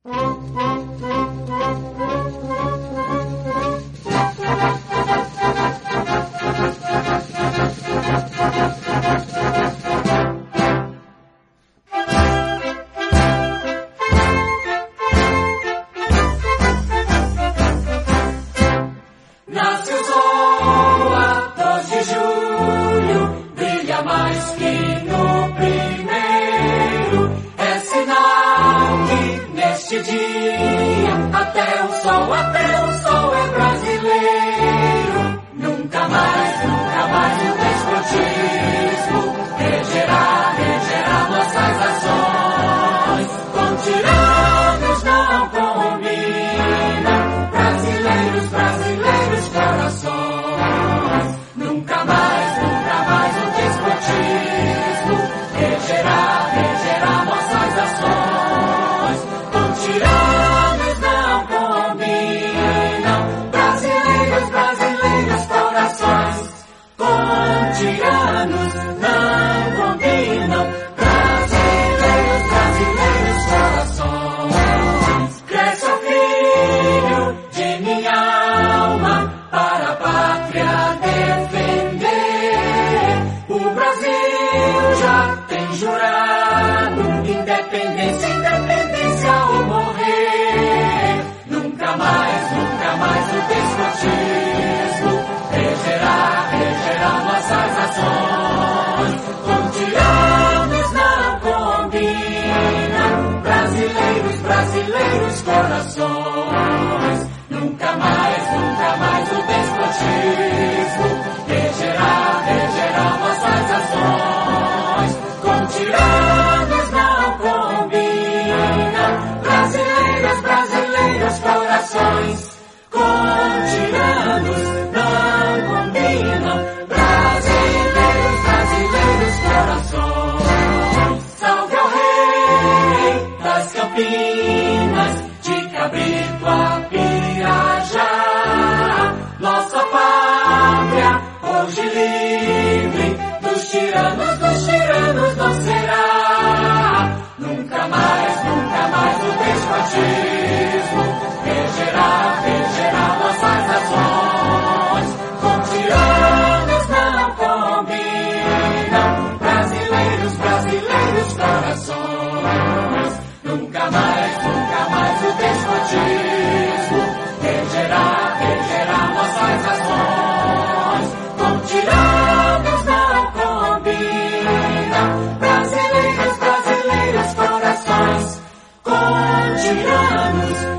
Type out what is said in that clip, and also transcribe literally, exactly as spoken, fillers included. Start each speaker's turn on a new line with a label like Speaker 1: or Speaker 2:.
Speaker 1: Nasce o sol a dois de julho, brilha mais que no primeiro. É sinal que neste dia até o sol, até o sol é brasileiro. Nunca mais, nunca mais o despotismo regerá, regerá nossas ações. Com tiranos não combina, brasileiros, brasileiros corações. Nunca mais, nunca mais o despotismo regerá, regerá nossas ações. Com tiranos não combinam, brasileiros, brasileiros corações. Com tiranos não combinam, brasileiros, brasileiros corações. Cresce o filho de minha alma para a pátria defender. O Brasil já tem jurado independência, independência ou morrer. Nunca mais, nunca mais o despotismo regerá, regerá nossas ações. Com tiranos não combinam, brasileiros, brasileiros corações. Nunca mais, nunca mais o despotismo regerá, regerá nossas ações. Com tiranos não combinam, brasileiros, brasileiros corações. Com tiranos não combinam, brasileiros, brasileiros corações. Salve ao rei das Campinas, de Cabrito a Pirajá. Nossa pátria hoje livre, dos tiranos, dos tiranos não será. Nunca mais, nunca mais o despotismo regerá, regerá nossas ações. Com tiranos não combinam, brasileiros, brasileiros corações. Nunca mais, nunca mais o despotismo regerá, regerá nossas ações. Com tiranos não combinam, brasileiros, brasileiros corações. Com tiranos